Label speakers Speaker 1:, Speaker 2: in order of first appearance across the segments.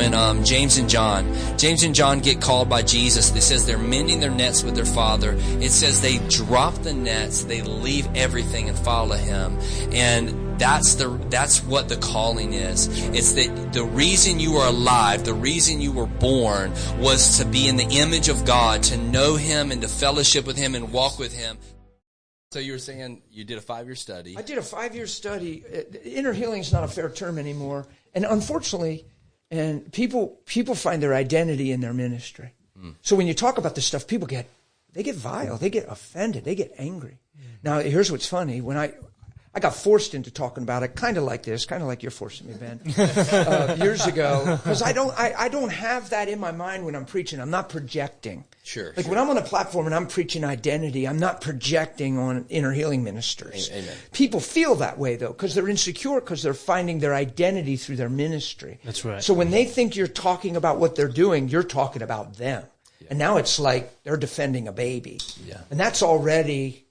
Speaker 1: when James and John get called by Jesus. It says they're mending their nets with their father. It says they drop the nets, they leave everything and follow him. And that's what the calling is. It's that the reason you are alive, the reason you were born, was to be in the image of God, to know him and to fellowship with him and walk with him. So you were saying you did a 5-year study.
Speaker 2: I did a 5-year study. Inner healing is not a fair term anymore. And unfortunately, and people find their identity in their ministry. So when you talk about this stuff, people get vile, they get offended, they get angry. Now, here's what's funny. When I got forced into talking about it, kind of like this, kind of like you're forcing me, Ben, years ago, because I don't have that in my mind when I'm preaching. I'm not projecting.
Speaker 1: Sure.
Speaker 2: When I'm on a platform and I'm preaching identity, I'm not projecting on inner healing ministers.
Speaker 1: Amen.
Speaker 2: People feel that way, though, because they're insecure, because they're finding their identity through their ministry.
Speaker 3: That's right.
Speaker 2: So when they think you're talking about what they're doing, you're talking about them. Yeah. And now it's like they're defending a baby. Yeah. And that's already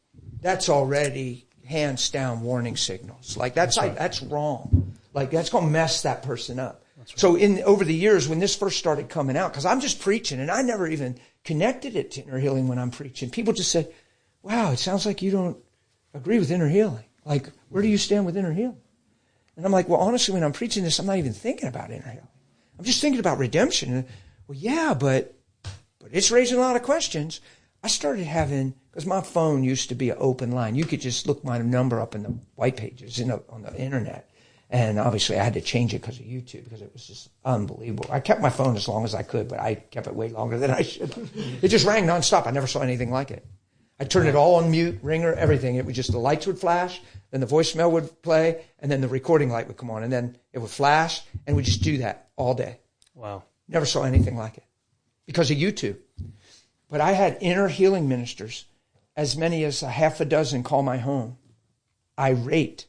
Speaker 2: hands down warning signals. Like that's wrong. Like that's going to mess that person up. Right. So over the years when this first started coming out, because I'm just preaching and I never even connected it to inner healing when I'm preaching. People just said, wow, it sounds like you don't agree with inner healing. Like, where do you stand with inner healing? And I'm like, well, honestly, when I'm preaching this, I'm not even thinking about inner healing. I'm just thinking about redemption. And, well, yeah, but it's raising a lot of questions. I started having, because my phone used to be an open line. You could just look my number up in the white pages on the internet. And obviously I had to change it because of YouTube, because it was just unbelievable. I kept my phone as long as I could, but I kept it way longer than I should have. It just rang nonstop. I never saw anything like it. I turned it all on mute, ringer, everything. It would just, the lights would flash, then the voicemail would play, and then the recording light would come on, and then it would flash, and we'd just do that all day.
Speaker 3: Wow.
Speaker 2: Never saw anything like it because of YouTube. But I had inner healing ministers, as many as a half a dozen, call my home, irate.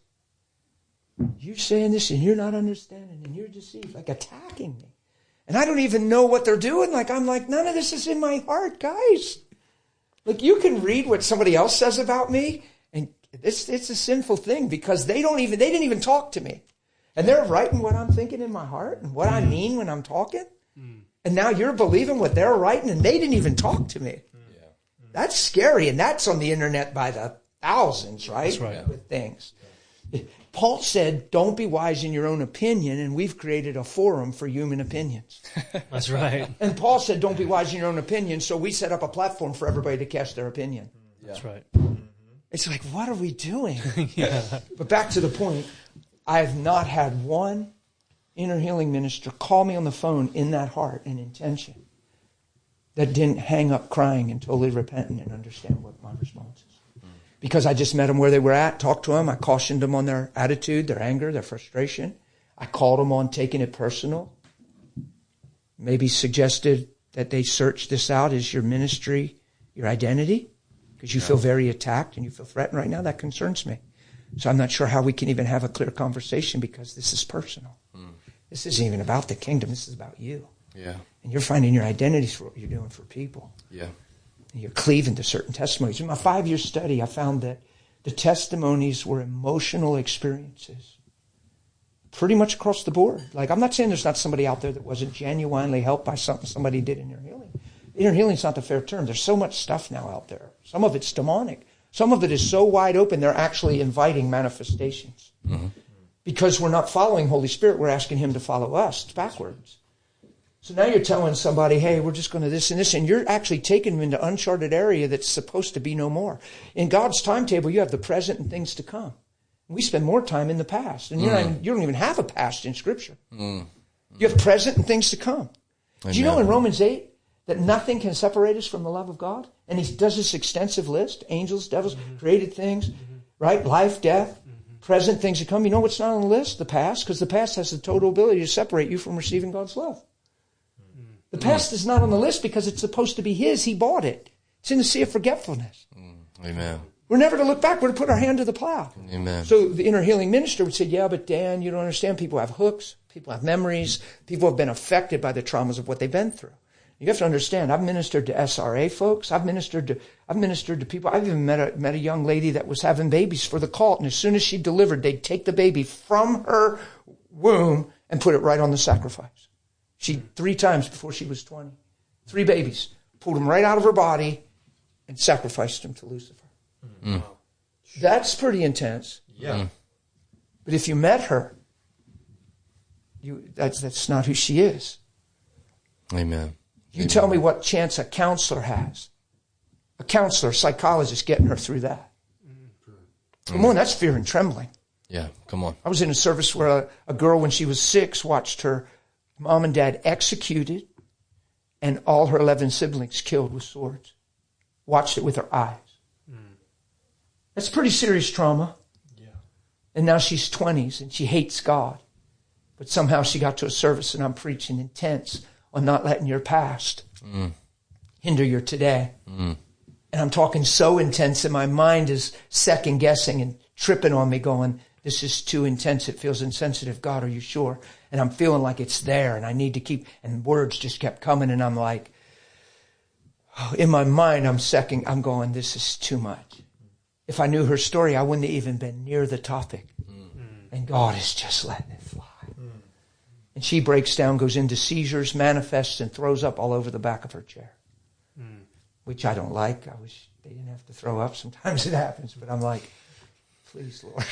Speaker 2: You're saying this and you're not understanding and you're deceived, like attacking me. And I don't even know what they're doing. Like, I'm like, none of this is in my heart, guys. Like, you can read what somebody else says about me, and it's a sinful thing because they didn't even talk to me. And they're writing what I'm thinking in my heart and what I mean when I'm talking. And now you're believing what they're writing and they didn't even talk to me. Yeah. That's scary. And that's on the internet by the thousands, right?
Speaker 3: That's right.
Speaker 2: With things. Paul said, don't be wise in your own opinion, and we've created a forum for human opinions.
Speaker 3: That's right.
Speaker 2: And Paul said, don't be wise in your own opinion, so we set up a platform for everybody to cast their opinion.
Speaker 3: Yeah. That's right.
Speaker 2: It's like, what are we doing?
Speaker 3: Yeah.
Speaker 2: But back to the point, I have not had one inner healing minister call me on the phone in that heart and intention that didn't hang up crying and totally repentant and understand what my response is. Because I just met them where they were at, talked to them. I cautioned them on their attitude, their anger, their frustration. I called them on taking it personal. Maybe suggested that they search this out as your ministry, your identity, because you feel very attacked and you feel threatened right now. That concerns me. So I'm not sure how we can even have a clear conversation because this is personal. This isn't even about the kingdom. This is about you.
Speaker 1: Yeah.
Speaker 2: And you're finding your identity through what you're doing for people.
Speaker 1: Yeah.
Speaker 2: You're cleaving to certain testimonies. In my 5-year study, I found that the testimonies were emotional experiences pretty much across the board. Like, I'm not saying there's not somebody out there that wasn't genuinely helped by something somebody did in inner healing. Inner healing is not the fair term. There's so much stuff now out there. Some of it's demonic. Some of it is so wide open, they're actually inviting manifestations. Mm-hmm. Because we're not following Holy Spirit, we're asking him to follow us. It's backwards. So now you're telling somebody, hey, we're just going to this and this, and you're actually taking them into uncharted area that's supposed to be no more. In God's timetable, you have the present and things to come. We spend more time in the past, and you don't even have a past in Scripture. You have present and things to come. Do you know in Romans 8 that nothing can separate us from the love of God? And he does this extensive list, angels, devils, created things, right? Life, death, present things to come. You know what's not on the list? The past, because the past has the total ability to separate you from receiving God's love. The past is not on the list because it's supposed to be his. He bought it. It's in the sea of forgetfulness.
Speaker 1: Amen.
Speaker 2: We're never to look back. We're to put our hand to the plow.
Speaker 1: Amen.
Speaker 2: So the inner healing minister would say, yeah, but Dan, you don't understand. People have hooks. People have memories. People have been affected by the traumas of what they've been through. You have to understand, I've ministered to SRA folks. I've ministered to people. I've even met a young lady that was having babies for the cult. And as soon as she delivered, they'd take the baby from her womb and put it right on the sacrifice. She 3 times before she was 20. 3 babies. Pulled them right out of her body and sacrificed them to Lucifer. That's pretty intense.
Speaker 3: Yeah.
Speaker 2: But if you met her, that's not who she is.
Speaker 1: Amen.
Speaker 2: You tell me what chance a counselor has. A counselor, a psychologist getting her through that. Come on, that's fear and trembling.
Speaker 1: Yeah, come on.
Speaker 2: I was in a service where a girl, when she was 6, watched her mom and dad executed and all her 11 siblings killed with swords. Watched it with her eyes. That's pretty serious trauma.
Speaker 3: Yeah.
Speaker 2: And now she's 20s and she hates God. But somehow she got to a service and I'm preaching intense on not letting your past hinder your today. And I'm talking so intense that my mind is second guessing and tripping on me going, this is too intense. It feels insensitive. God, are you sure? And I'm feeling like it's there and I need to keep, and words just kept coming and I'm like, in my mind, I'm going, this is too much. If I knew her story, I wouldn't have even been near the topic. And God is just letting it fly. And she breaks down, goes into seizures, manifests, and throws up all over the back of her chair. Which I don't like. I wish they didn't have to throw up. Sometimes it happens, but I'm like, please, Lord.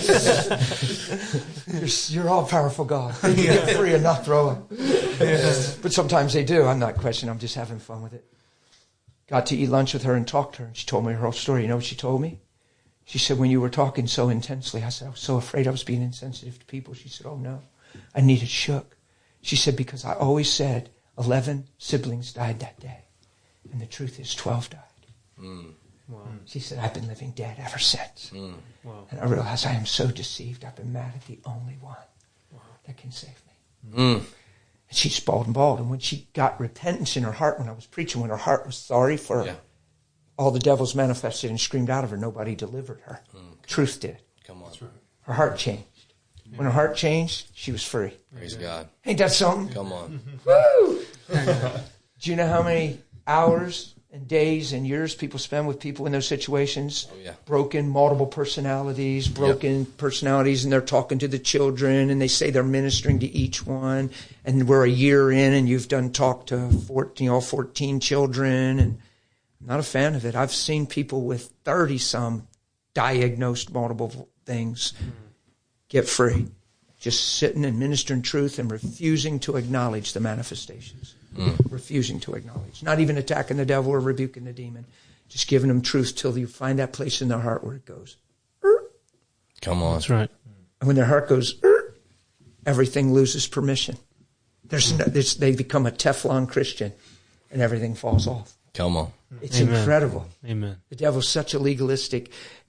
Speaker 2: You're all-powerful God. They can get free and not throw up. But sometimes they do. I'm not questioning. I'm just having fun with it. Got to eat lunch with her and talked to her, and she told me her whole story. You know what she told me? She said, when you were talking so intensely, I said, I was so afraid I was being insensitive to people. She said, oh, no. I needed shook. She said, because I always said 11 siblings died that day. And the truth is 12 died.
Speaker 3: Wow.
Speaker 2: She said, I've been living dead ever since.
Speaker 3: Wow.
Speaker 2: And I realized I am so deceived. I've been mad at the only one that can save me. And she's bald and bald. And when she got repentance in her heart, when I was preaching, when her heart was sorry for all the devils manifested and screamed out of her, nobody delivered her. Truth did.
Speaker 1: Come on.
Speaker 3: That's right.
Speaker 2: Her heart changed. When her heart changed, she was free.
Speaker 1: Praise God.
Speaker 2: Ain't that something?
Speaker 1: Come on.
Speaker 2: Woo! Do you know how many hours and days and years people spend with people in those situations?
Speaker 1: Oh, yeah.
Speaker 2: Broken, multiple personalities, personalities, and they're talking to the children, and they say they're ministering to each one, and we're a year in, and you've done talk to 14 children, and I'm not a fan of it. I've seen people with 30-some diagnosed multiple things get free. Just sitting and ministering truth and refusing to acknowledge the manifestations. Refusing to acknowledge. Not even attacking the devil or rebuking the demon. Just giving them truth till you find that place in their heart where it goes.
Speaker 1: Come on.
Speaker 3: That's right.
Speaker 2: And when their heart goes, everything loses permission. They become a Teflon Christian and everything falls off.
Speaker 1: Come on.
Speaker 2: It's incredible.
Speaker 3: Amen.
Speaker 2: The devil's such a legalistic.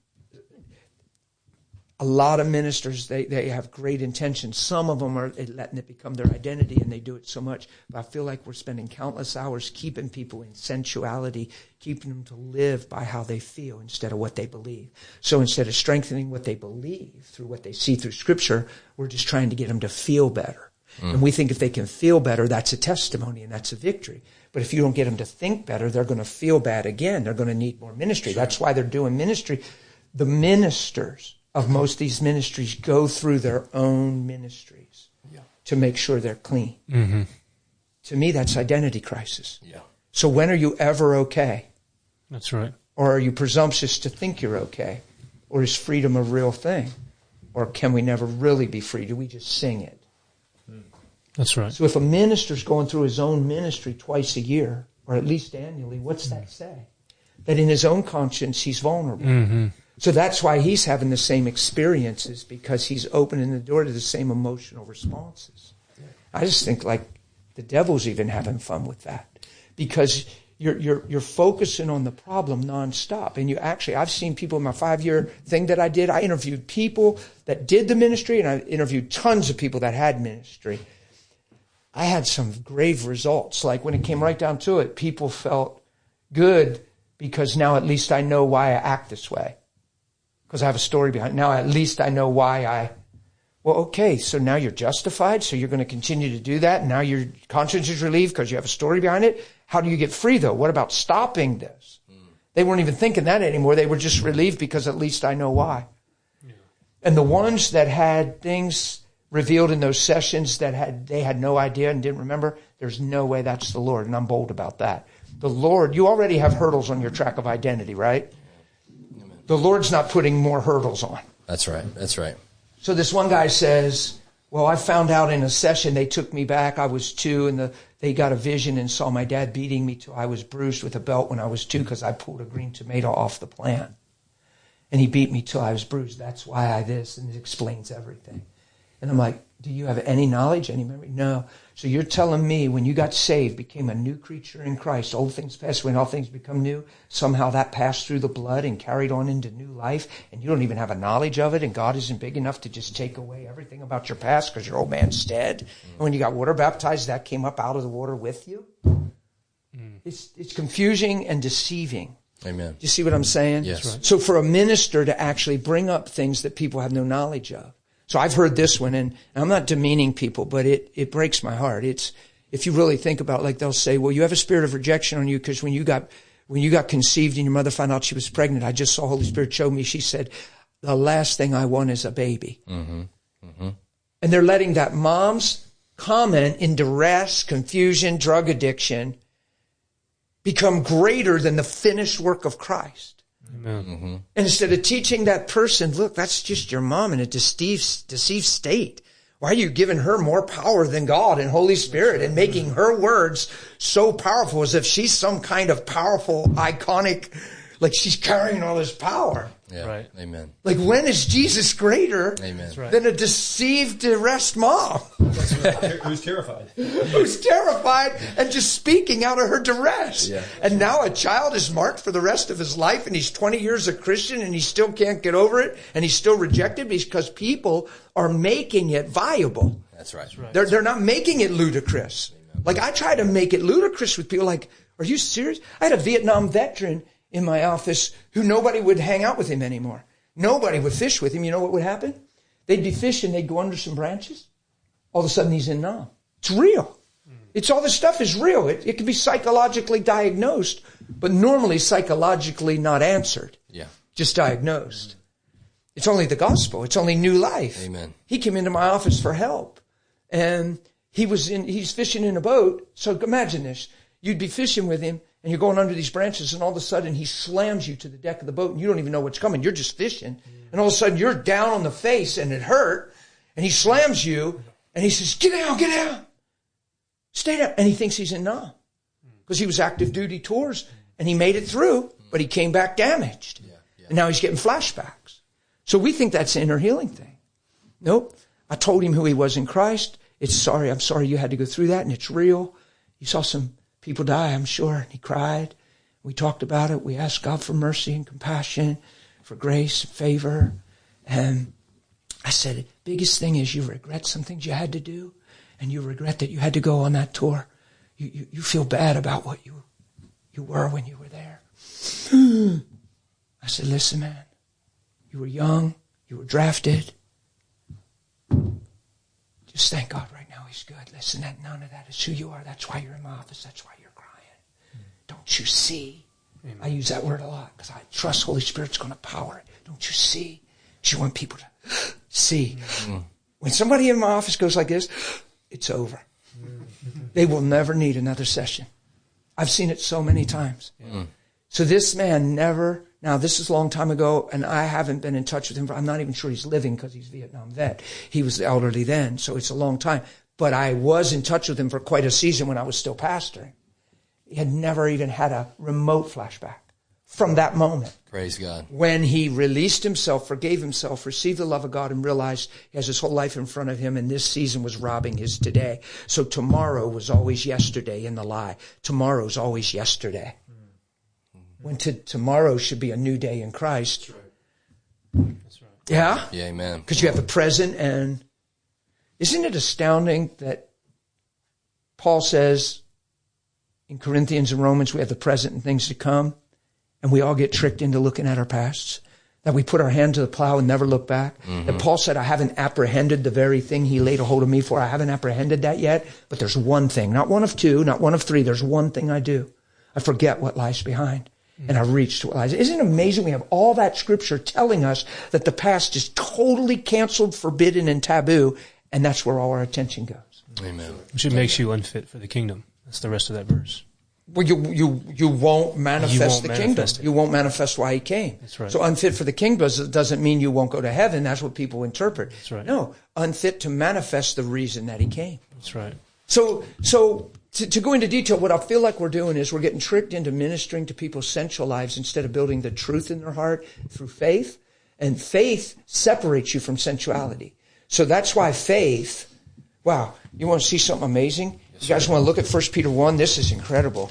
Speaker 2: A lot of ministers, they have great intentions. Some of them are letting it become their identity, and they do it so much. But I feel like we're spending countless hours keeping people in sensuality, keeping them to live by how they feel instead of what they believe. So instead of strengthening what they believe through what they see through Scripture, we're just trying to get them to feel better. And we think if they can feel better, that's a testimony and that's a victory. But if you don't get them to think better, they're going to feel bad again. They're going to need more ministry. Sure. That's why they're doing ministry. The ministers of most of these ministries go through their own ministries to make sure they're clean. To me, that's identity crisis. So when are you ever okay?
Speaker 3: That's right.
Speaker 2: Or are you presumptuous to think you're okay? Or is freedom a real thing? Or can we never really be free? Do we just sing it?
Speaker 3: That's right.
Speaker 2: So if a minister's going through his own ministry twice a year, or at least annually, what's that say? That in his own conscience, he's vulnerable. So that's why he's having the same experiences, because he's opening the door to the same emotional responses. I just think like the devil's even having fun with that, because you're focusing on the problem nonstop. And I've seen people in my 5-year thing that I did. I interviewed people that did the ministry, and I interviewed tons of people that had ministry. I had some grave results. Like when it came right down to it, people felt good because now at least I know why I act this way. Because I have a story behind it. Now at least I know why well, okay, so now you're justified, so you're going to continue to do that, and now your conscience is relieved because you have a story behind it. How do you get free, though? What about stopping this? They weren't even thinking that anymore. They were just relieved because at least I know why. And the ones that had things revealed in those sessions that they had no idea and didn't remember, there's no way that's the Lord, and I'm bold about that. The Lord, you already have hurdles on your track of identity, right? Amen. The Lord's not putting more hurdles on.
Speaker 1: That's right. That's right.
Speaker 2: So this one guy says, well, I found out in a session, they took me back. I was 2, and they got a vision and saw my dad beating me till I was bruised with a belt when I was 2 because I pulled a green tomato off the plant. And he beat me till I was bruised. That's why I this, and it explains everything. And I'm like, do you have any knowledge, any memory? No. So you're telling me when you got saved, became a new creature in Christ, old things passed away and all things become new, somehow that passed through the blood and carried on into new life, and you don't even have a knowledge of it, and God isn't big enough to just take away everything about your past because your old man's dead. And when you got water baptized, that came up out of the water with you? It's confusing and deceiving.
Speaker 1: Amen.
Speaker 2: Do you see what I'm saying?
Speaker 1: Yes. Right.
Speaker 2: So for a minister to actually bring up things that people have no knowledge of. So I've heard this one, and I'm not demeaning people, but it breaks my heart. It's, if you really think about it, like they'll say, well, you have a spirit of rejection on you because when you got conceived and your mother found out she was pregnant, I just saw Holy Spirit show me, she said, the last thing I want is a baby. Mm-hmm. Mm-hmm. And they're letting that mom's comment in duress, confusion, drug addiction become greater than the finished work of Christ.
Speaker 3: Amen.
Speaker 1: Mm-hmm.
Speaker 2: And instead of teaching that person, look, that's just your mom in a deceived state. Why are you giving her more power than God and Holy Spirit and making her words so powerful as if she's some kind of powerful, iconic, like she's carrying all this power?
Speaker 1: Yeah.
Speaker 3: Right.
Speaker 1: Amen.
Speaker 2: Like, when is Jesus greater than a deceived, duressed mom?
Speaker 4: Who's terrified?
Speaker 2: Who's terrified and just speaking out of her duress.
Speaker 1: Yeah.
Speaker 2: And now a child is marked for the rest of his life, and he's 20 years a Christian, and he still can't get over it, and he's still rejected because people are making it viable.
Speaker 1: That's right.
Speaker 2: They're not making it ludicrous. Like, I try to make it ludicrous with people like, are you serious? I had a Vietnam veteran in my office who nobody would hang out with him anymore. Nobody would fish with him. You know what would happen? They'd be fishing. They'd go under some branches. All of a sudden he's in Nam. It's real. It's all this stuff is real. It can be psychologically diagnosed, but normally psychologically not answered.
Speaker 1: Yeah.
Speaker 2: Just diagnosed. It's only the gospel. It's only new life.
Speaker 1: Amen.
Speaker 2: He came into my office for help, and he's fishing in a boat. So imagine this. You'd be fishing with him, and you're going under these branches, and all of a sudden he slams you to the deck of the boat, and you don't even know what's coming. You're just fishing. And all of a sudden you're down on the face, and it hurt, and he slams you, and he says, get down. Stay down. And he thinks he's in Nam because he was active duty tours, and he made it through, but he came back damaged. Yeah. And now he's getting flashbacks. So we think that's an inner healing thing. Nope. I told him who he was in Christ. I'm sorry you had to go through that, and it's real. You saw some people die, I'm sure. And he cried. We talked about it. We asked God for mercy and compassion, for grace, favor. And I said, the biggest thing is you regret some things you had to do, and you regret that you had to go on that tour. You feel bad about what you were when you were there. I said, listen, man, you were young. You were drafted. Just thank God right now he's good. Listen, none of that is who you are. That's why you're in my office. That's why you're crying. Don't you see? Amen. I use that word a lot because I trust Holy Spirit's going to power it. Don't you see? You want people to see. Mm-hmm. When somebody in my office goes like this, it's over. They will never need another session. I've seen it so many times. Mm. So this man now this is a long time ago, and I haven't been in touch with him. I'm not even sure he's living because he's a Vietnam vet. He was elderly then, so it's a long time. But I was in touch with him for quite a season when I was still pastoring. He had never even had a remote flashback from that moment.
Speaker 1: Praise God.
Speaker 2: When he released himself, forgave himself, received the love of God, and realized he has his whole life in front of him, and this season was robbing his today. So tomorrow was always yesterday in the lie. Tomorrow's always yesterday. When tomorrow should be a new day in Christ.
Speaker 3: That's right.
Speaker 2: Yeah?
Speaker 1: Yeah, amen.
Speaker 2: Because you have the present, and isn't it astounding that Paul says in Corinthians and Romans we have the present and things to come, and we all get tricked into looking at our pasts, that we put our hand to the plow and never look back. Mm-hmm. That Paul said, I haven't apprehended the very thing he laid a hold of me for. I haven't apprehended that yet, but there's one thing, not one of two, not one of three. There's one thing I do. I forget what lies behind. And I reach to what lies. Isn't it amazing? We have all that scripture telling us that the past is totally canceled, forbidden, and taboo, And that's where all our attention goes.
Speaker 1: Amen.
Speaker 3: Which makes you unfit for the kingdom. That's the rest of that verse.
Speaker 2: Well, you won't manifest the kingdom.
Speaker 3: manifest it.
Speaker 2: You won't manifest why he came.
Speaker 3: That's right.
Speaker 2: So unfit for the kingdom doesn't mean you won't go to heaven. That's what people interpret.
Speaker 3: That's right.
Speaker 2: No, unfit to manifest the reason that he came.
Speaker 3: That's right.
Speaker 2: So to go into detail, what I feel like we're doing is we're getting tricked into ministering to people's sensual lives instead of building the truth in their heart through faith. And faith separates you from sensuality. So that's why faith, wow, you want to see something amazing? You guys want to look at 1 Peter 1? This is incredible.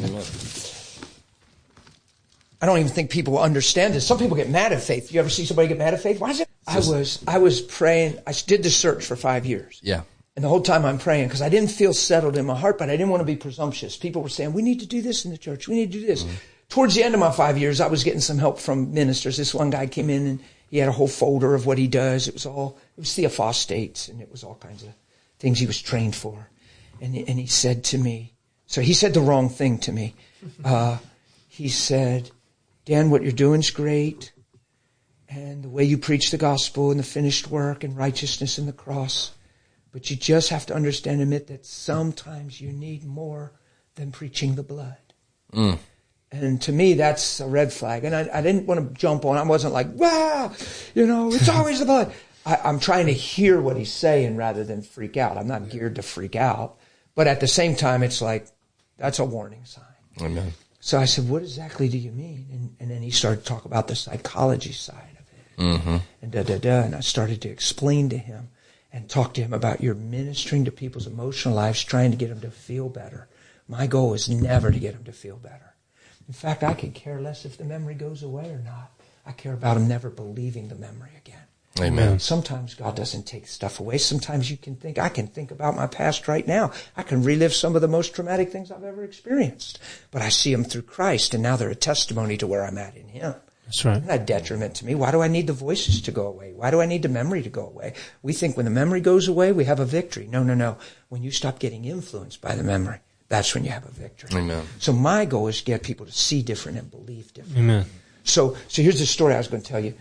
Speaker 2: I don't even think people understand this. Some people get mad at faith. You ever see somebody get mad at faith? Why is it? I was praying. I did this search for 5 years.
Speaker 1: Yeah.
Speaker 2: And the whole time I'm praying because I didn't feel settled in my heart, but I didn't want to be presumptuous. People were saying, we need to do this in the church. We need to do this. Mm-hmm. Towards the end of my 5 years, I was getting some help from ministers. This one guy came in and he had a whole folder of what he does. It was theophostates and it was all kinds of things he was trained for. And he said to me, so he said the wrong thing to me. He said, Dan, what you're doing is great. And the way you preach the gospel and the finished work and righteousness in the cross. But you just have to understand and admit that sometimes you need more than preaching the blood. Mm. And to me, that's a red flag. And I didn't want to jump on. I wasn't like, wow, it's always the blood. I'm trying to hear what he's saying rather than freak out. I'm not geared to freak out. But at the same time, it's like, that's a warning sign.
Speaker 1: Amen.
Speaker 2: So I said, what exactly do you mean? And then he started to talk about the psychology side of it. Mm-hmm. And And I started to explain to him and talk to him about your ministering to people's emotional lives, trying to get them to feel better. My goal is never to get them to feel better. In fact, I could care less if the memory goes away or not. I care about them never believing the memory again.
Speaker 1: Amen.
Speaker 2: Sometimes God doesn't take stuff away. Sometimes I can think about my past right now. I can relive some of the most traumatic things I've ever experienced. But I see them through Christ, and now they're a testimony to where I'm at in Him.
Speaker 3: That's right.
Speaker 2: It's not a detriment to me. Why do I need the voices to go away? Why do I need the memory to go away? We think when the memory goes away, we have a victory. No. When you stop getting influenced by the memory, that's when you have a victory.
Speaker 1: Amen.
Speaker 2: So my goal is to get people to see different and believe different.
Speaker 3: Amen.
Speaker 2: So here's the story I was going to tell you.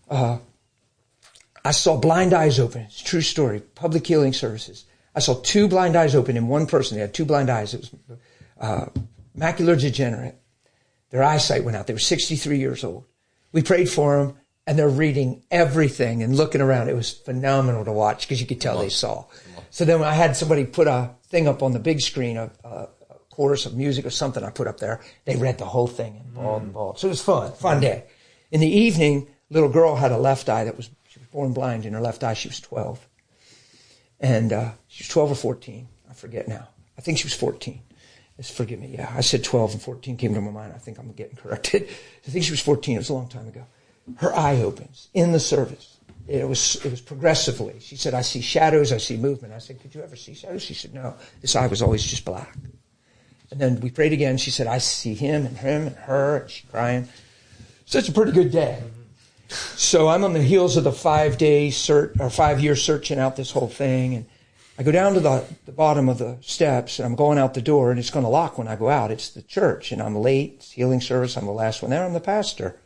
Speaker 2: I saw blind eyes open. It's a true story. Public healing services. I saw 2 blind eyes open in one person. They had 2 blind eyes. It was macular degenerate. Their eyesight went out. They were 63 years old. We prayed for them, and they're reading everything and looking around. It was phenomenal to watch because you could tell they saw. So then I had somebody put a thing up on the big screen, a chorus of music or something I put up there. They read the whole thing and bawled. So it was fun day. In the evening, little girl had a left eye she was born blind in her left eye. She was 12. And she was 12 or 14. I forget now. I think she was 14. Forgive me. Yeah, I said 12 and 14 came to my mind. I think I'm getting corrected. I think she was 14. It was a long time ago. Her eye opens in the service. It was progressively. She said, I see shadows. I see movement. I said, could you ever see shadows? She said, no. This eye was always just black. And then we prayed again. She said, I see him and her. And she's crying. So it's a pretty good day. So I'm on the heels of the 5-year searching out this whole thing. And I go down to the bottom of the steps, and I'm going out the door, and it's going to lock when I go out. It's the church, and I'm late. It's healing service. I'm the last one there. I'm the pastor.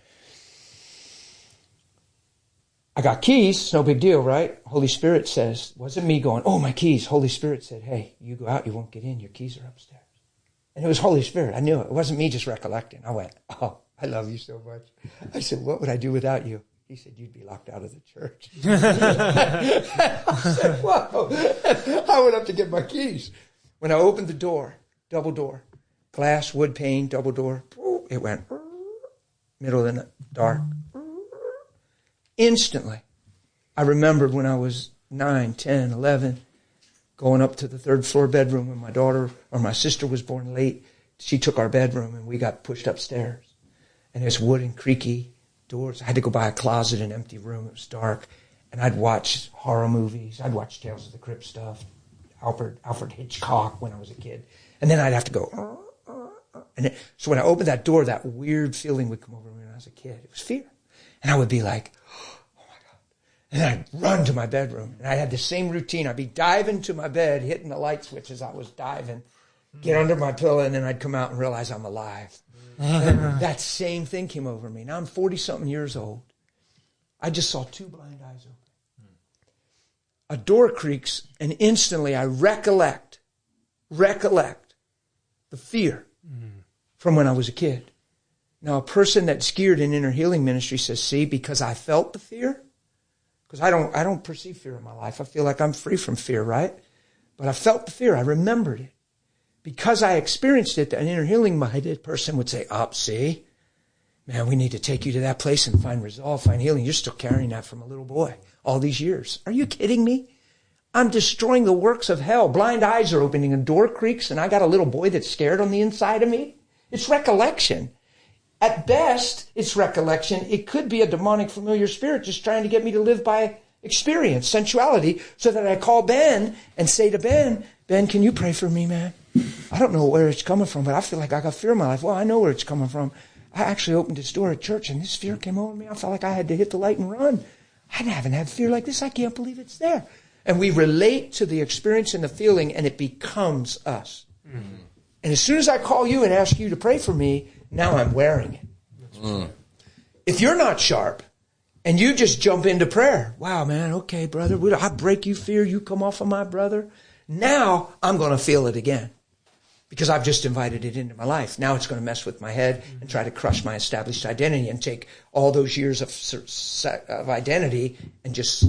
Speaker 2: I got keys. No big deal, right? Holy Spirit says, wasn't me going, oh, my keys. Holy Spirit said, hey, you go out, you won't get in. Your keys are upstairs. And it was Holy Spirit. I knew it. It wasn't me just recollecting. I went, oh, I love you so much. I said, what would I do without you? He said, you'd be locked out of the church. I said, whoa. I went up to get my keys. When I opened the door, double door, glass, wood pane, double door, it went middle of the dark. Instantly, I remembered when I was 9, 10, 11, going up to the 3rd floor bedroom when my daughter or my sister was born late. She took our bedroom and we got pushed upstairs. And it's wood and creaky doors. I had to go by a closet, an empty room. It was dark. And I'd watch horror movies. I'd watch Tales of the Crypt stuff, Alfred Hitchcock when I was a kid. And then I'd have to go, so when I opened that door, that weird feeling would come over me when I was a kid. It was fear. And I would be like, oh my God. And then I'd run to my bedroom. And I had the same routine. I'd be diving to my bed, hitting the light switch as I was diving, get under my pillow, and then I'd come out and realize I'm alive. And that same thing came over me. Now I'm 40-something years old. I just saw 2 blind eyes open. a door creaks, and instantly I recollect the fear from when I was a kid. Now, a person that's geared in inner healing ministry says, see, because I felt the fear, because I don't perceive fear in my life. I feel like I'm free from fear, right? But I felt the fear. I remembered it. Because I experienced it, an inner healing minded person would say, see, man, we need to take you to that place and find resolve, find healing. You're still carrying that from a little boy all these years. Are you kidding me? I'm destroying the works of hell. Blind eyes are opening and door creaks, and I got a little boy that's scared on the inside of me. It's recollection. At best, it's recollection. It could be a demonic familiar spirit just trying to get me to live by experience, sensuality, so that I call Ben and say to Ben, can you pray for me, man? I don't know where it's coming from, but I feel like I got fear in my life. Well, I know where it's coming from. I actually opened this door at church, and this fear came over me. I felt like I had to hit the light and run. I haven't had fear like this. I can't believe it's there. And we relate to the experience and the feeling, and it becomes us. Mm-hmm. And as soon as I call you and ask you to pray for me, now I'm wearing it. If you're not sharp and you just jump into prayer, wow, man, okay, brother, I break you fear, you come off of my brother. Now I'm going to feel it again because I've just invited it into my life. Now it's going to mess with my head and try to crush my established identity and take all those years of identity and just...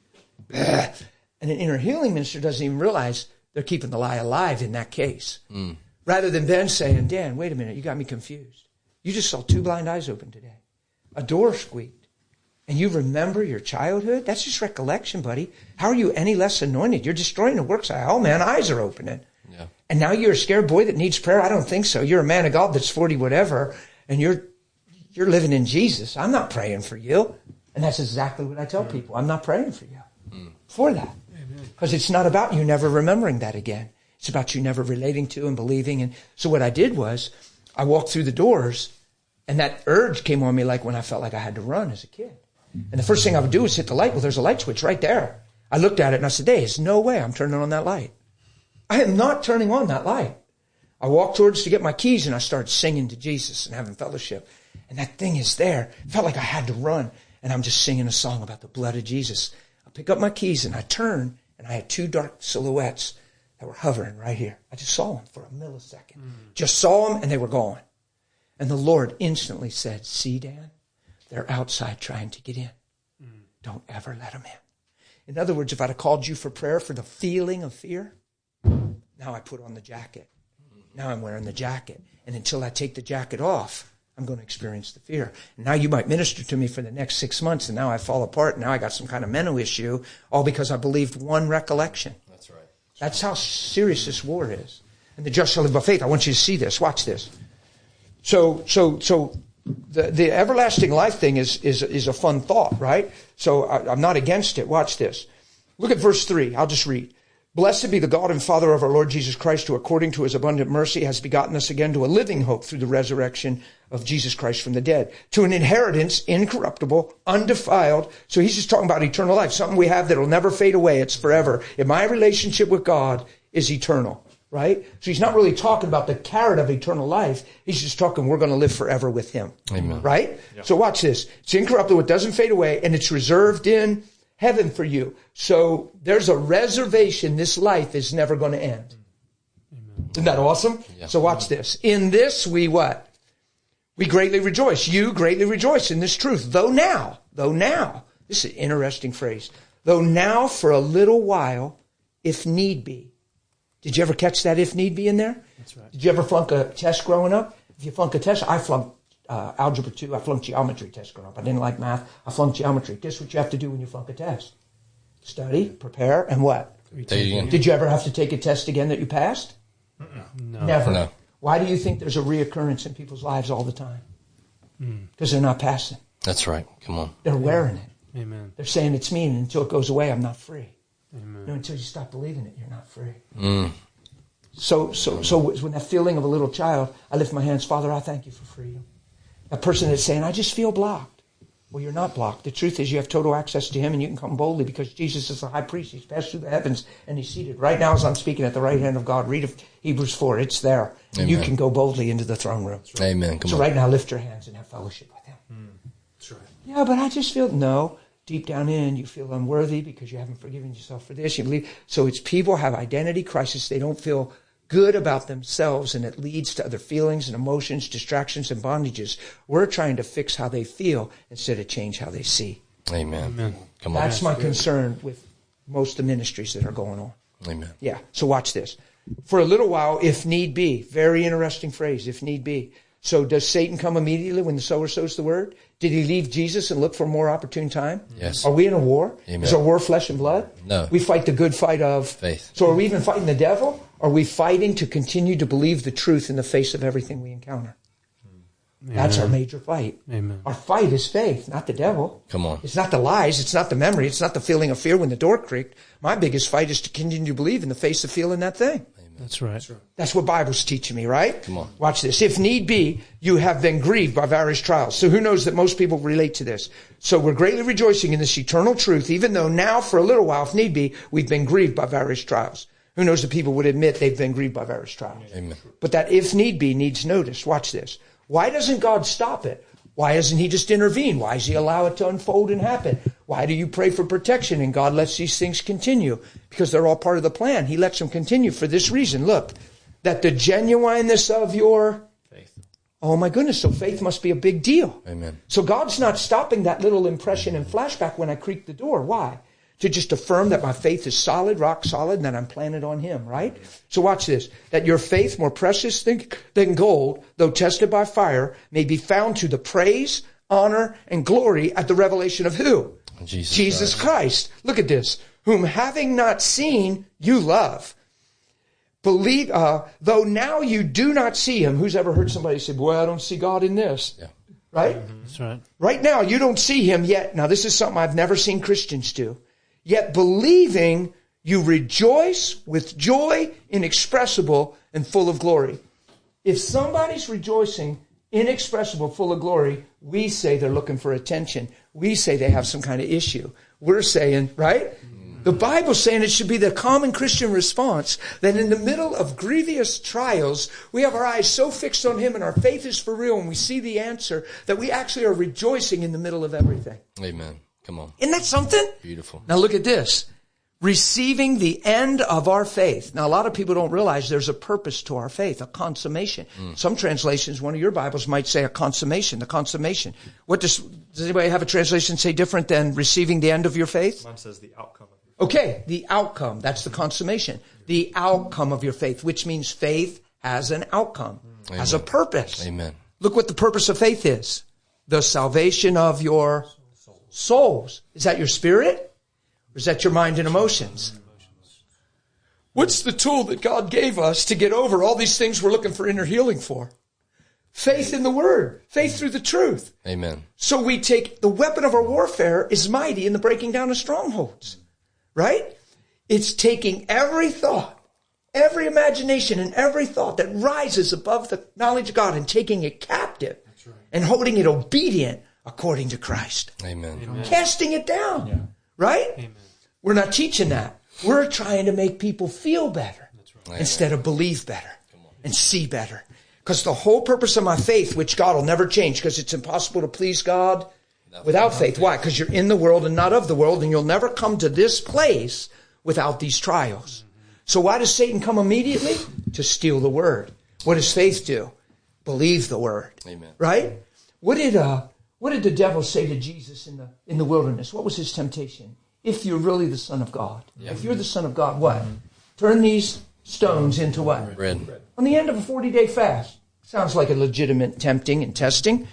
Speaker 2: And an inner healing minister doesn't even realize they're keeping the lie alive in that case. Rather than Ben saying, Dan, wait a minute, you got me confused. You just saw 2 blind eyes open today. A door squeaked. And you remember your childhood? That's just recollection, buddy. How are you any less anointed? You're destroying the works of hell, man. Eyes are opening. Yeah. And now you're a scared boy that needs prayer? I don't think so. You're a man of God that's 40 whatever, and you're living in Jesus. I'm not praying for you. And that's exactly what I tell people. I'm not praying for you for that. Because it's not about you never remembering that again. It's about you never relating to and believing. And so what I did was I walked through the doors, and that urge came on me like when I felt like I had to run as a kid. And the first thing I would do is hit the light. Well, there's a light switch right there. I looked at it and I said, there's no way I'm turning on that light. I am not turning on that light. I walked towards to get my keys, and I started singing to Jesus and having fellowship. And that thing is there. It felt like I had to run. And I'm just singing a song about the blood of Jesus. I pick up my keys and I turn, and I had 2 dark silhouettes that were hovering right here. I just saw them for a millisecond. Just saw them, and they were gone. And the Lord instantly said, see, Dan, they're outside trying to get in. Don't ever let them in. In other words, if I'd have called you for prayer for the feeling of fear, now I put on the jacket. Now I'm wearing the jacket. And until I take the jacket off, I'm going to experience the fear. And now you might minister to me for the next 6 months, and now I fall apart. Now I got some kind of mental issue, all because I believed one recollection. That's right. That's how serious this war is. And the just shall live by faith. I want you to see this. Watch this. So the everlasting life thing is a fun thought, right? So I'm not against it. Watch this. Look at verse 3. I'll just read. Blessed be the God and Father of our Lord Jesus Christ, who according to his abundant mercy has begotten us again to a living hope through the resurrection of Jesus Christ from the dead, to an inheritance incorruptible, undefiled. So he's just talking about eternal life, something we have that will never fade away. It's forever. And my relationship with God is eternal, right? So he's not really talking about the carrot of eternal life. He's just talking we're going to live forever with him. Amen. Right? Yep. So watch this. It's incorruptible. It doesn't fade away, and it's reserved in heaven for you. So there's a reservation. This life is never going to end. Amen. Isn't that awesome? Yeah. So watch this. In this we what? We greatly rejoice. You greatly rejoice in this truth. Though now, this is an interesting phrase. Though now for a little while, if need be. Did you ever catch that if need be in there? That's right. Did you ever flunk a test growing up? If you flunk a test, I flunked Algebra 2. I flunked geometry test growing up. I didn't like math. I flunked geometry. Guess what you have to do when you flunk a test? Study, prepare, and what? Did you ever have to take a test again that you passed? No. Never. No. Why do you think there's a reoccurrence in people's lives all the time? Because they're not passing. That's right. Come on. They're wearing it. Amen. They're saying it's me, and until it goes away, I'm not free. Amen. No, until you stop believing it, you're not free. So when that feeling of a little child, I lift my hands, Father, I thank you for freedom. A person that's saying, I just feel blocked. Well, you're not blocked. The truth is you have total access to him, and you can come boldly because Jesus is the high priest. He's passed through the heavens, and he's seated right now as I'm speaking at the right hand of God. Read Hebrews 4. It's there. Amen. You can go boldly into the throne room. Amen. Come on. Right now, lift your hands and have fellowship with him. That's right. Yeah, but I just feel, no. deep down in, you feel unworthy because you haven't forgiven yourself for this. You believe. So it's people have identity crisis. They don't feel good about themselves, and it leads to other feelings and emotions, distractions and bondages. We're trying to fix how they feel instead of change how they see.
Speaker 5: Amen. Amen. Come on.
Speaker 2: That's my concern with most of the ministries that are going on.
Speaker 5: Amen.
Speaker 2: Yeah. So watch this. For a little while, if need be. Very interesting phrase, if need be. So does Satan come immediately when the sower sows the word? Did he leave Jesus and look for a more opportune time?
Speaker 5: Yes.
Speaker 2: Are we in a war?
Speaker 5: Amen.
Speaker 2: Is our war flesh and blood?
Speaker 5: No.
Speaker 2: We fight the good fight of
Speaker 5: faith.
Speaker 2: So are we even fighting the devil? Are we fighting to continue to believe the truth in the face of everything we encounter? Amen. That's our major fight.
Speaker 3: Amen.
Speaker 2: Our fight is faith, not the devil.
Speaker 5: Come on.
Speaker 2: It's not the lies. It's not the memory. It's not the feeling of fear when the door creaked. My biggest fight is to continue to believe in the face of feeling that thing.
Speaker 3: That's right.
Speaker 2: That's what Bible's teaching me, right?
Speaker 5: Come on.
Speaker 2: Watch this. If need be, you have been grieved by various trials. So who knows that most people relate to this? So we're greatly rejoicing in this eternal truth, even though now for a little while, if need be, we've been grieved by various trials. Who knows that people would admit they've been grieved by various trials?
Speaker 5: Amen.
Speaker 2: But that if need be needs notice. Watch this. Why doesn't God stop it? Why doesn't he just intervene? Why does he allow it to unfold and happen? Why do you pray for protection and God lets these things continue? Because they're all part of the plan. He lets them continue for this reason. Look, that the genuineness of your
Speaker 5: faith.
Speaker 2: Oh my goodness, so faith must be a big deal.
Speaker 5: Amen.
Speaker 2: So God's not stopping that little impression and flashback when I creak the door. Why? To just affirm that my faith is solid, rock solid, and that I'm planted on him, right? So watch this. That your faith, more precious than gold, though tested by fire, may be found to the praise, honor, and glory at the revelation of who? Jesus Christ. Look at this. Whom having not seen, you love. Believe, though now you do not see him. Who's ever heard somebody say, boy, I don't see God in this?
Speaker 5: Yeah.
Speaker 2: Right?
Speaker 3: That's right.
Speaker 2: Right now, you don't see him yet. Now, this is something I've never seen Christians do. Yet believing, you rejoice with joy inexpressible and full of glory. If somebody's rejoicing, inexpressible, full of glory, we say they're looking for attention. We say they have some kind of issue. We're saying, right? The Bible's saying it should be the common Christian response that in the middle of grievous trials, we have our eyes so fixed on him and our faith is for real and we see the answer that we actually are rejoicing in the middle of everything.
Speaker 5: Amen. Come on.
Speaker 2: Isn't that something?
Speaker 5: Beautiful.
Speaker 2: Now look at this. Receiving the end of our faith. Now a lot of people don't realize there's a purpose to our faith, a consummation. Some translations, one of your Bibles might say a consummation, the consummation. Does anybody have a translation say different than receiving the end of your faith?
Speaker 4: Mine says the outcome of your faith.
Speaker 2: Okay, the outcome. That's the consummation. The outcome of your faith, which means faith has an outcome, has a purpose.
Speaker 5: Amen.
Speaker 2: Look what the purpose of faith is. The salvation of your souls. Is that your spirit? Or is that your mind and emotions? What's the tool that God gave us to get over all these things we're looking for inner healing for? Faith in the Word. Faith through the truth.
Speaker 5: Amen.
Speaker 2: So we take the weapon of our warfare is mighty in the breaking down of strongholds. Right? It's taking every thought, every imagination and every thought that rises above the knowledge of God and taking it captive and holding it obedient according to Christ.
Speaker 5: Amen. Amen.
Speaker 2: Casting it down. Right?
Speaker 3: Amen.
Speaker 2: We're not teaching that. We're trying to make people feel better instead of believe better and see better. Because the whole purpose of my faith, which God will never change, because it's impossible to please God without faith. Why? Because you're in the world and not of the world, and you'll never come to this place without these trials. So why does Satan come immediately? To steal the word. What does faith do? Believe the word.
Speaker 5: Amen.
Speaker 2: Right? What did the devil say to Jesus in the wilderness? What was his temptation? If you're really the Son of God. Yeah. If you're the Son of God, what? Turn these stones into what?
Speaker 5: Bread.
Speaker 2: On the end of a 40-day fast. Sounds like a legitimate tempting and testing.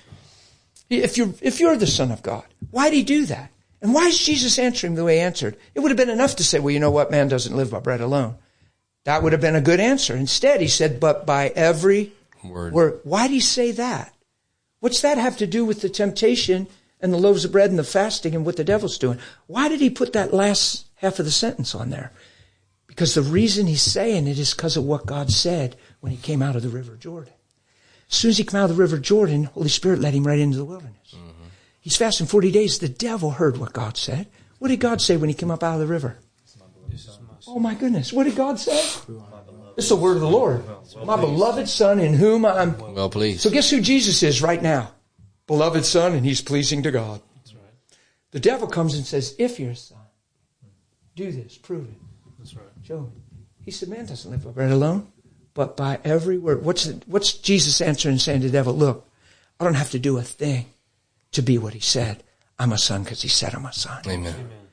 Speaker 2: If you're the Son of God, why'd he do that? And why is Jesus answering the way he answered? It would have been enough to say, well, you know what? Man doesn't live by bread alone. That would have been a good answer. Instead, he said, but by every word. Why'd he say that? What's that have to do with the temptation and the loaves of bread and the fasting and what the devil's doing? Why did he put that last half of the sentence on there? Because the reason he's saying it is because of what God said when he came out of the River Jordan. As soon as he came out of the River Jordan, Holy Spirit led him right into the wilderness. Mm-hmm. He's fasting 40 days. The devil heard what God said. What did God say when he came up out of the river? Oh my goodness. What did God say? It's the word of the Lord. My beloved Son in whom I'm
Speaker 5: well pleased.
Speaker 2: So guess who Jesus is right now? Beloved Son, and he's pleasing to God. The devil comes and says, if you're a son, do this, prove it.
Speaker 3: That's right.
Speaker 2: Show me. He said, man doesn't live by bread alone, but by every word. What's Jesus answering and saying to the devil? Look, I don't have to do a thing to be what he said. I'm a son because he said I'm a son.
Speaker 5: Amen.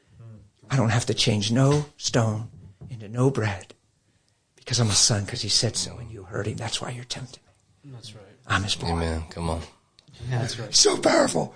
Speaker 2: I don't have to change no stone into no bread because I'm a son because he said so and you heard him. That's why you're tempting me.
Speaker 3: That's right.
Speaker 2: I'm his boy.
Speaker 5: Amen. Come on.
Speaker 3: Yeah, that's right.
Speaker 2: So powerful.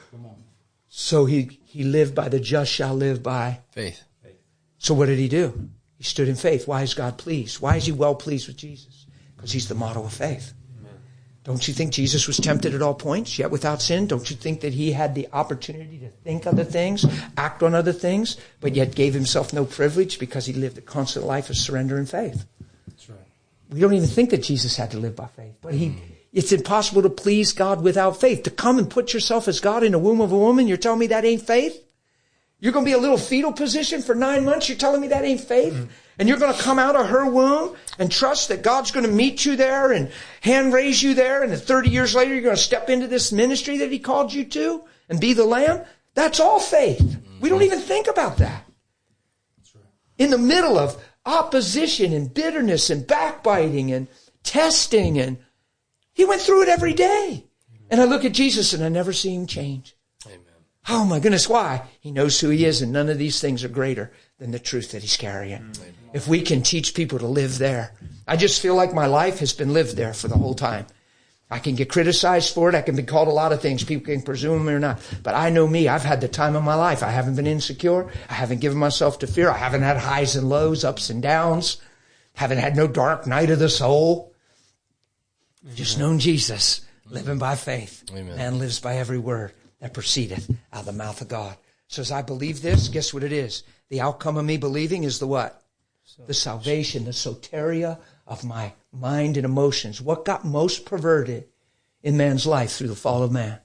Speaker 2: So he lived by the just shall live by.
Speaker 5: Faith.
Speaker 2: So what did he do? He stood in faith. Why is God pleased? Why is he well pleased with Jesus? Because he's the model of faith.
Speaker 3: Amen.
Speaker 2: Don't you think Jesus was tempted at all points, yet without sin? Don't you think that he had the opportunity to think other things, act on other things, but yet gave himself no privilege because he lived a constant life of surrender and faith?
Speaker 3: That's right.
Speaker 2: We don't even think that Jesus had to live by faith, but it's impossible to please God without faith. To come and put yourself as God in the womb of a woman, you're telling me that ain't faith? You're going to be a little fetal position for 9 months. You're telling me that ain't faith? Mm-hmm. And you're going to come out of her womb and trust that God's going to meet you there and hand raise you there. And then 30 years later, you're going to step into this ministry that he called you to and be the lamb. That's all faith. Mm-hmm. We don't even think about that.
Speaker 3: That's right.
Speaker 2: In the middle of opposition and bitterness and backbiting and testing, and he went through it every day. And I look at Jesus and I never see him change. Oh my goodness, why? He knows who he is, and none of these things are greater than the truth that he's carrying. Amen. If we can teach people to live there. I just feel like my life has been lived there for the whole time. I can get criticized for it. I can be called a lot of things. People can presume me or not. But I know me. I've had the time of my life. I haven't been insecure. I haven't given myself to fear. I haven't had highs and lows, ups and downs. Haven't had no dark night of the soul. Amen. Just known Jesus, living by faith.
Speaker 5: Amen.
Speaker 2: Man lives by every word that proceedeth out of the mouth of God. So as I believe this, guess what it is? The outcome of me believing is the what? The salvation, the soteria of my mind and emotions. What got most perverted in man's life through the fall of man?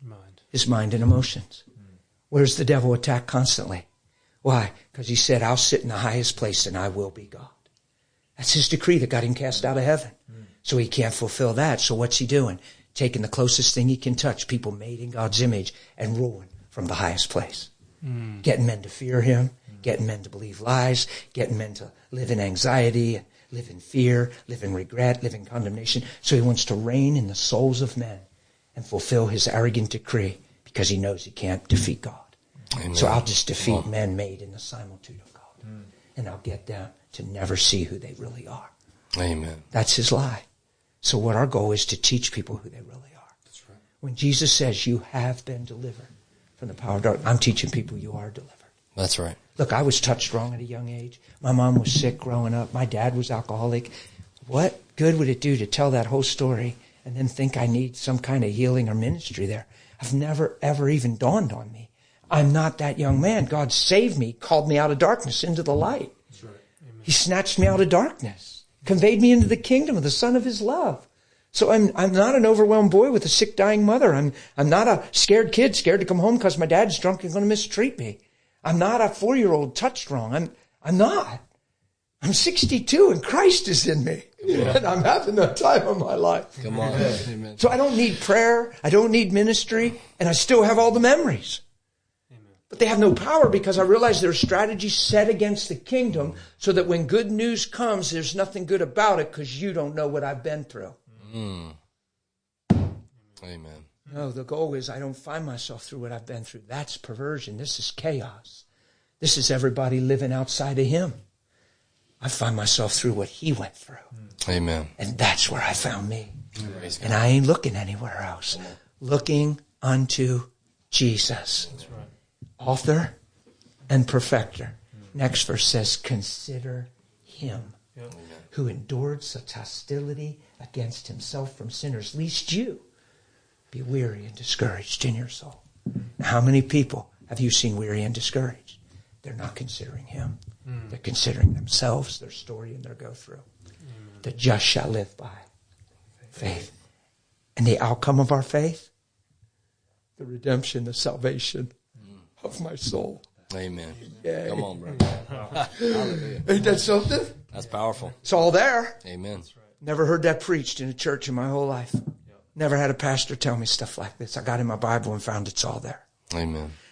Speaker 2: His mind and emotions. Where's the devil attack constantly? Why? Because he said, I'll sit in the highest place and I will be God. That's his decree that got him cast out of heaven. So he can't fulfill that. So what's he doing? Taking the closest thing he can touch, people made in God's image, and ruling from the highest place. Getting men to fear him, getting men to believe lies, getting men to live in anxiety, live in fear, live in regret, live in condemnation. So he wants to reign in the souls of men and fulfill his arrogant decree because he knows he can't defeat God. Amen. So I'll just defeat men made in the similitude of God. And I'll get them to never see who they really are.
Speaker 5: Amen.
Speaker 2: That's his lie. So what our goal is to teach people who they really are.
Speaker 3: That's right.
Speaker 2: When Jesus says you have been delivered from the power of darkness, I'm teaching people you are delivered.
Speaker 5: That's right.
Speaker 2: Look, I was touched wrong at a young age. My mom was sick growing up. My dad was alcoholic. What good would it do to tell that whole story and then think I need some kind of healing or ministry there? I've never, ever even dawned on me. I'm not that young man. God saved me, called me out of darkness into the light.
Speaker 3: That's right. Amen.
Speaker 2: He snatched me out of darkness, conveyed me into the kingdom of the Son of his love. So I'm not an overwhelmed boy with a sick, dying mother. I'm not a scared kid, scared to come home because my dad's drunk and going to mistreat me. I'm not a 4-year-old touched wrong. I'm not. I'm 62 and Christ is in me. And I'm having the time of my life.
Speaker 5: Come on. Amen.
Speaker 2: So I don't need prayer. I don't need ministry. And I still have all the memories. But they have no power because I realize there are strategies set against the kingdom so that when good news comes, there's nothing good about it because you don't know what I've been through.
Speaker 5: Amen.
Speaker 2: No, the goal is I don't find myself through what I've been through. That's perversion. This is chaos. This is everybody living outside of him. I find myself through what he went through.
Speaker 5: Amen.
Speaker 2: And that's where I found me. And I ain't looking anywhere else. Looking unto Jesus.
Speaker 3: That's right.
Speaker 2: Author and perfecter. Next verse says, consider him who endured such hostility against himself from sinners, lest you be weary and discouraged in your soul. Now, how many people have you seen weary and discouraged? They're not considering him. They're considering themselves, their story, and their go-through. The just shall live by faith. And the outcome of our faith? The redemption, the salvation of my soul.
Speaker 5: Amen.
Speaker 2: Yay.
Speaker 5: Come on, brother. Hallelujah.
Speaker 2: Ain't that something?
Speaker 5: That's powerful.
Speaker 2: It's all there.
Speaker 5: Amen.
Speaker 2: Never heard that preached in a church in my whole life. Never had a pastor tell me stuff like this. I got in my Bible and found it's all there.
Speaker 5: Amen.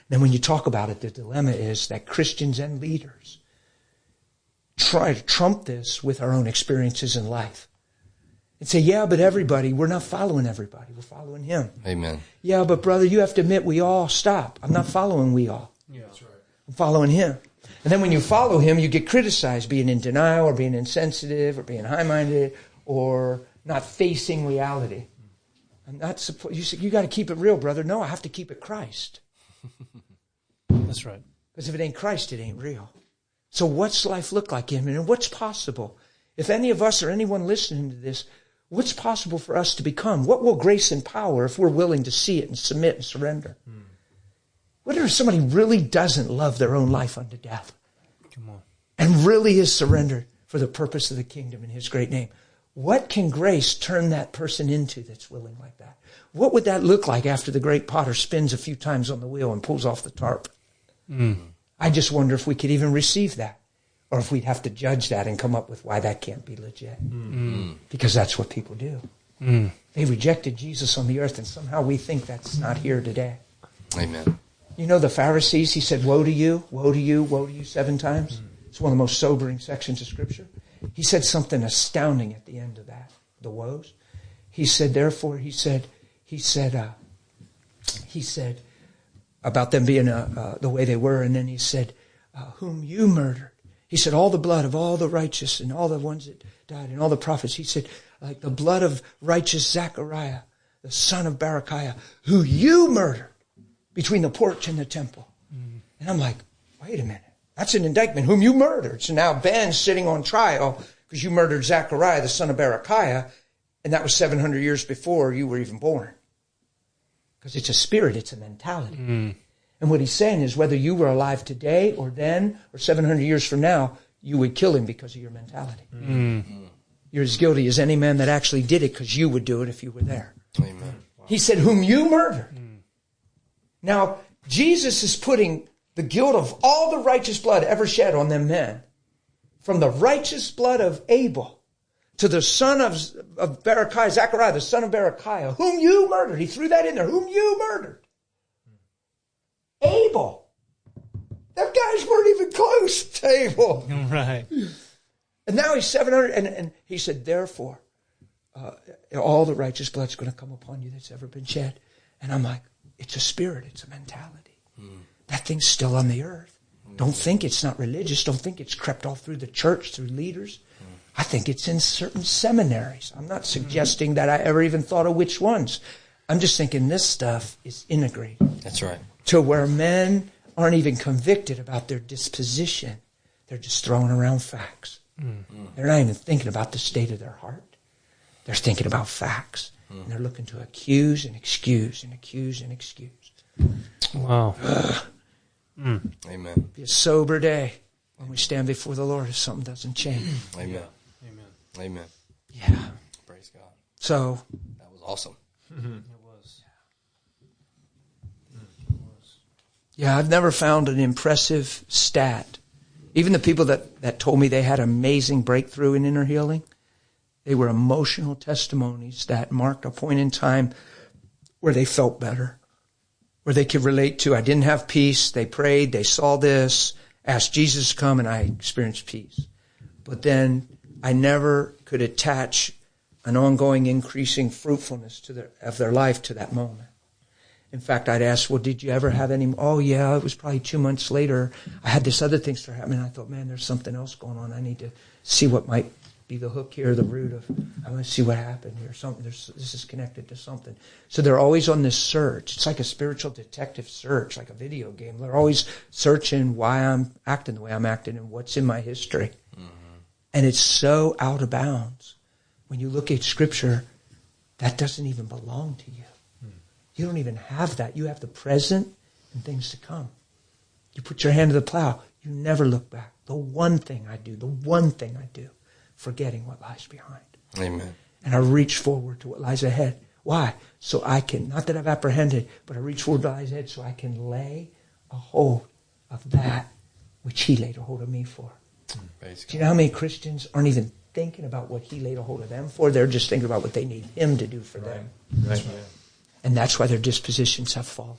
Speaker 2: Then when you talk about it, the dilemma is that Christians and leaders try to trump this with our own experiences in life. And say, yeah, but everybody, we're not following everybody. We're following him.
Speaker 5: Amen.
Speaker 2: Yeah, but brother, you have to admit we all stop. I'm not following we all.
Speaker 3: Yeah, that's right.
Speaker 2: I'm following him. And then when you follow him, you get criticized, being in denial or being insensitive or being high-minded or not facing reality. I'm not supposed. You say, you got to keep it real, brother. No, I have to keep it Christ.
Speaker 3: That's right.
Speaker 2: Because if it ain't Christ, it ain't real. So what's life look like in him? And what's possible? If any of us or anyone listening to this, what's possible for us to become? What will grace and power if we're willing to see it and submit and surrender? What if somebody really doesn't love their own life unto death?
Speaker 3: Come on.
Speaker 2: And really is surrendered for the purpose of the kingdom in his great name? What can grace turn that person into that's willing like that? What would that look like after the great potter spins a few times on the wheel and pulls off the tarp? I just wonder if we could even receive that, or if we'd have to judge that and come up with why that can't be legit. Because that's what people do. They rejected Jesus on the earth, and somehow we think that's not here today.
Speaker 5: Amen.
Speaker 2: You know the Pharisees, he said, woe to you, woe to you, woe to you 7 times. It's one of the most sobering sections of Scripture. He said something astounding at the end of that, the woes. He said, therefore, he said about them being the way they were, and then he said, whom you murdered. He said, all the blood of all the righteous and all the ones that died and all the prophets. He said, like the blood of righteous Zechariah, the son of Berechiah, who you murdered between the porch and the temple. And I'm like, wait a minute. That's an indictment, whom you murdered. So now Ben's sitting on trial because you murdered Zechariah, the son of Berechiah, and that was 700 years before you were even born. Because it's a spirit, it's a mentality. And what he's saying is whether you were alive today or then or 700 years from now, you would kill him because of your mentality. You're as guilty as any man that actually did it because you would do it if you were there.
Speaker 5: Amen.
Speaker 2: He said, whom you murdered. Now, Jesus is putting the guilt of all the righteous blood ever shed on them men, from the righteous blood of Abel to the son of Berechiah, Zechariah, the son of Berechiah, whom you murdered. He threw that in there. Whom you murdered. Abel. Them guys weren't even close to Abel.
Speaker 3: Right.
Speaker 2: And now he's 700, and he said, therefore, all the righteous blood's going to come upon you that's ever been shed. And I'm like, it's a spirit, it's a mentality. That thing's still on the earth. Don't think it's not religious. Don't think it's crept all through the church, through leaders. I think it's in certain seminaries. I'm not suggesting that I ever even thought of which ones. I'm just thinking this stuff is integrated.
Speaker 5: That's right.
Speaker 2: To where men aren't even convicted about their disposition. They're just throwing around facts. They're not even thinking about the state of their heart. They're thinking about facts. And they're looking to accuse and excuse and accuse and excuse.
Speaker 3: Wow.
Speaker 5: Amen.
Speaker 2: Be a sober day when we stand before the Lord if something doesn't change.
Speaker 5: Amen.
Speaker 3: Amen.
Speaker 5: Amen.
Speaker 2: Yeah.
Speaker 5: Praise God.
Speaker 2: So,
Speaker 5: That was awesome.
Speaker 3: It was.
Speaker 2: yeah, I've never found an impressive stat. Even the people that told me they had amazing breakthrough in inner healing, they were emotional testimonies that marked a point in time where they felt better, where they could relate to, I didn't have peace, they prayed, they saw this, asked Jesus to come, and I experienced peace. But then I never could attach an ongoing increasing fruitfulness of their life to that moment. In fact, I'd ask, well, did you ever have any? Oh, yeah, it was probably 2 months later. I had this other thing start happening. I thought, man, there's something else going on. I need to see what might be the hook here, the root of, I want to see what happened here. This is connected to something. So they're always on this search. It's like a spiritual detective search, like a video game. They're always searching why I'm acting the way I'm acting and what's in my history. And it's so out of bounds. When you look at Scripture, that doesn't even belong to you. You don't even have that. You have the present and things to come. You put your hand to the plow. You never look back. The one thing I do, forgetting what lies behind.
Speaker 5: Amen.
Speaker 2: And I reach forward to what lies ahead. Why? So I can, not that I've apprehended, but I reach forward to what lies ahead so I can lay a hold of that which He laid a hold of me for. Do you know how many Christians aren't even thinking about what He laid a hold of them for? They're just thinking about what they need Him to do for them.
Speaker 4: Right.
Speaker 2: And that's why their dispositions have fallen.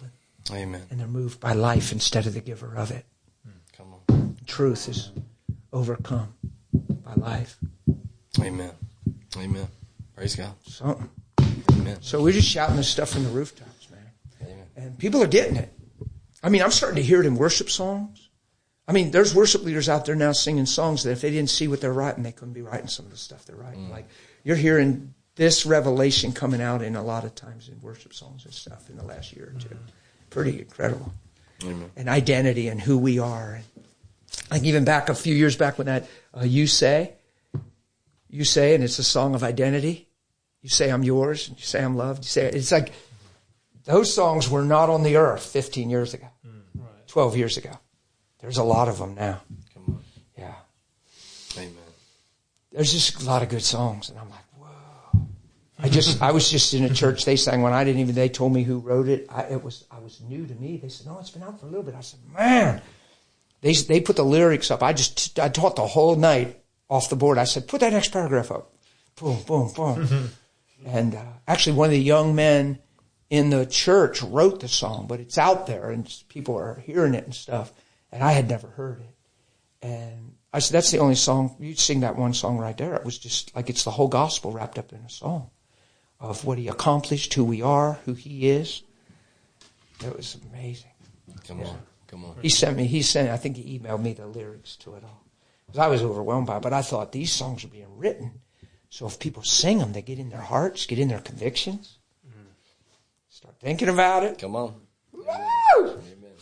Speaker 5: Amen.
Speaker 2: And they're moved by life instead of the giver of it.
Speaker 5: Come on.
Speaker 2: Truth is overcome by life.
Speaker 5: Amen. Amen. Praise God.
Speaker 2: Something.
Speaker 5: Amen.
Speaker 2: So we're just shouting this stuff from the rooftops, man.
Speaker 5: Amen.
Speaker 2: And people are getting it. I mean, I'm starting to hear it in worship songs. I mean, there's worship leaders out there now singing songs that if they didn't see what they're writing, they couldn't be writing some of the stuff they're writing. Like, you're hearing this revelation coming out in a lot of times in worship songs and stuff in the last year or two. Pretty incredible.
Speaker 5: Amen.
Speaker 2: And identity and who we are. Like even back a few years back when that You Say, and it's a song of identity. You say I'm yours, and you say I'm loved. You say it's like those songs were not on the earth 15 years ago, 12 years ago. There's a lot of them now.
Speaker 5: Come on.
Speaker 2: Yeah.
Speaker 5: Amen.
Speaker 2: There's just a lot of good songs, and I'm like, whoa. I was just in a church. They sang one. They told me who wrote it. I was new to me. They said, no, it's been out for a little bit. I said, man. They put the lyrics up. I taught the whole night off the board. I said, put that next paragraph up. Boom, boom, boom. And actually one of the young men in the church wrote the song, but it's out there and people are hearing it and stuff. And I had never heard it. And I said, that's the only song. You sing that one song right there. It was just like it's the whole gospel wrapped up in a song of what he accomplished, who we are, who he is. It was amazing.
Speaker 5: Come on. Come on.
Speaker 2: I think he emailed me the lyrics to it all. Because I was overwhelmed by it. But I thought these songs are being written. So if people sing them, they get in their hearts, get in their convictions. Start thinking about it.
Speaker 5: Come on.
Speaker 2: Woo!
Speaker 5: Amen.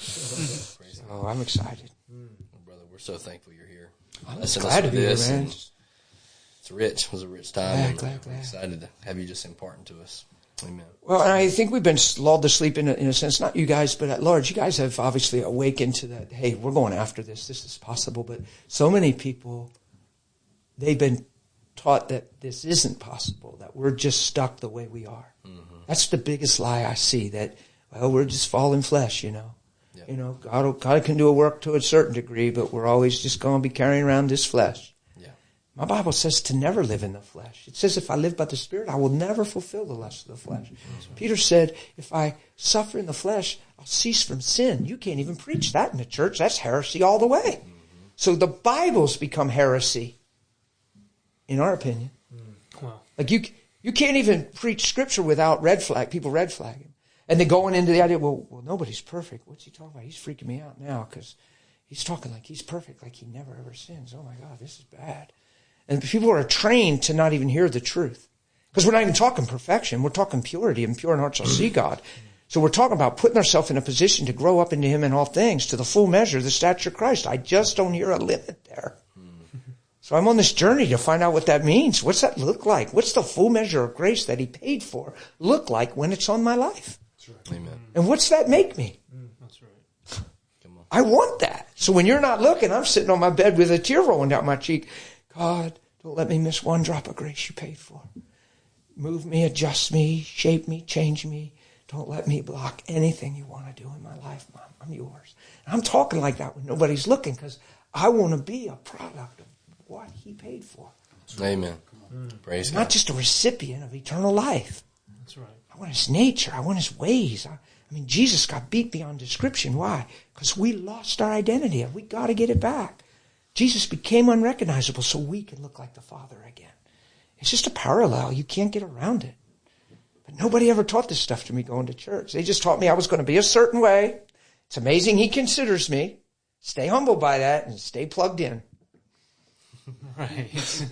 Speaker 2: Oh, I'm excited.
Speaker 5: Brother, we're so thankful you're here.
Speaker 2: I'm
Speaker 5: Blessing
Speaker 2: glad
Speaker 5: us
Speaker 2: to
Speaker 5: with
Speaker 2: be here,
Speaker 5: this,
Speaker 2: man.
Speaker 5: and it's rich. It was a rich time.
Speaker 2: Yeah,
Speaker 5: and
Speaker 2: glad.
Speaker 5: We're excited to have you just imparting to us. Amen.
Speaker 2: Well, and I think we've been lulled to sleep in a sense. Not you guys, but at large. You guys have obviously awakened to that, hey, we're going after this. This is possible. But so many people, they've been taught that this isn't possible, that we're just stuck the way we are. Mm-hmm. That's the biggest lie I see, that, well, we're just fallen flesh, you know. Yeah. You know, God can do a work to a certain degree, but we're always just going to be carrying around this flesh. Yeah. My Bible says to never live in the flesh. It says if I live by the Spirit, I will never fulfill the lust of the flesh. Mm-hmm. Peter said, if I suffer in the flesh, I'll cease from sin. You can't even preach that in the church. That's heresy all the way. Mm-hmm. So the Bible's become heresy. In our opinion. Wow. Like you can't even preach scripture without people red flagging. And then going into the idea, well, nobody's perfect. What's he talking about? He's freaking me out now because he's talking like he's perfect, like he never ever sins. Oh my God, this is bad. And people are trained to not even hear the truth. Because we're not even talking perfection. We're talking purity, and pure in heart shall see God. So we're talking about putting ourselves in a position to grow up into him in all things, to the full measure of the stature of Christ. I just don't hear a limit there. So I'm on this journey to find out what that means. What's that look like? What's the full measure of grace that he paid for look like when it's on my life?
Speaker 5: That's right. Amen.
Speaker 2: And what's that make me?
Speaker 3: That's right.
Speaker 5: Come on.
Speaker 2: I want that. So when you're not looking, I'm sitting on my bed with a tear rolling down my cheek. God, don't let me miss one drop of grace you paid for. Move me, adjust me, shape me, change me. Don't let me block anything you want to do in my life, Mom. I'm yours. And I'm talking like that when nobody's looking because I want to be a product of what he paid for.
Speaker 5: Amen. Praise God.
Speaker 2: Not just a recipient of eternal life.
Speaker 3: That's right.
Speaker 2: I want his nature. I want his ways. I mean, Jesus got beat beyond description. Why? Because we lost our identity. We got to get it back. Jesus became unrecognizable so we can look like the Father again. It's just a parallel. You can't get around it. But nobody ever taught this stuff to me going to church. They just taught me I was going to be a certain way. It's amazing he considers me. Stay humble by that and stay plugged in.
Speaker 3: Right.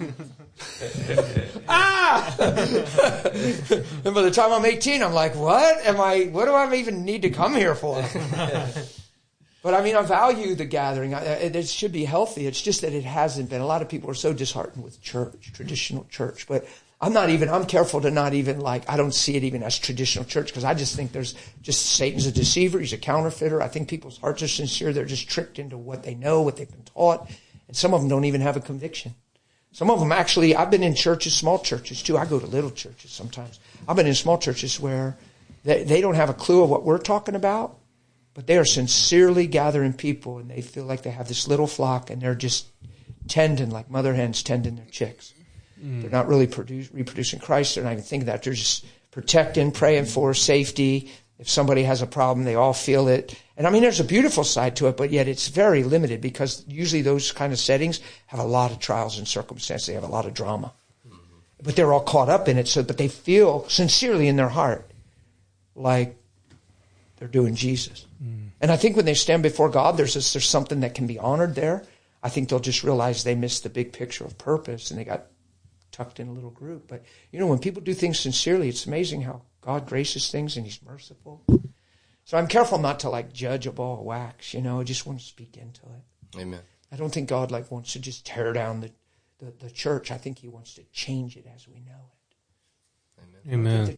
Speaker 2: And by the time I'm 18, I'm like, what do I even need to come here for? But I mean, I value the gathering. It should be healthy. It's just that it hasn't been. A lot of people are so disheartened with church, traditional church. But I'm careful to not even I don't see it even as traditional church because I just think Satan's a deceiver. He's a counterfeiter. I think people's hearts are sincere. They're just tricked into what they know, what they've been taught. And some of them don't even have a conviction. Some of them actually, I've been in churches, small churches too. I go to little churches sometimes. I've been in small churches where they don't have a clue of what we're talking about, but they are sincerely gathering people and they feel like they have this little flock and they're just tending like mother hens tending their chicks. They're not really reproducing Christ. They're not even thinking that. They're just protecting, praying for safety, If somebody has a problem, they all feel it. And I mean, there's a beautiful side to it, but yet it's very limited because usually those kind of settings have a lot of trials and circumstances. They have a lot of drama. But they're all caught up in it. But they feel sincerely in their heart like they're doing Jesus. And I think when they stand before God, there's something that can be honored there. I think they'll just realize they missed the big picture of purpose and they got tucked in a little group. But, when people do things sincerely, it's amazing how God graces things and He's merciful. So I'm careful not to judge a ball of wax, I just want to speak into it.
Speaker 5: Amen.
Speaker 2: I don't think God wants to just tear down the church. I think He wants to change it as we know it.
Speaker 3: Amen.